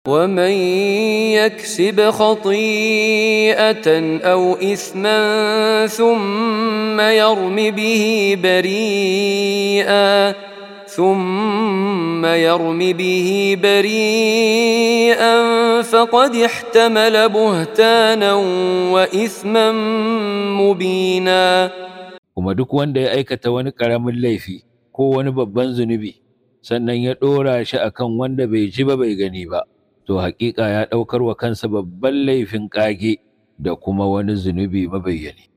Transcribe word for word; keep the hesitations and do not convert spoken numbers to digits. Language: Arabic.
ومن يكسب خطيئة أو إثما ثم يرم به بريئا ثم يرم به بريئا فقد احتمل بهتانا وإثما مبينا. Kuma duk wanda ya aikata wani ƙaramin laifi ko wani babban zunubi sannan ya ɗora shi akan wanda bai ji ba bai gani ba, to haƙiƙa ya ɗaukar wa kansa babban laifin ƙage da kuma wani zunubi mabayyani.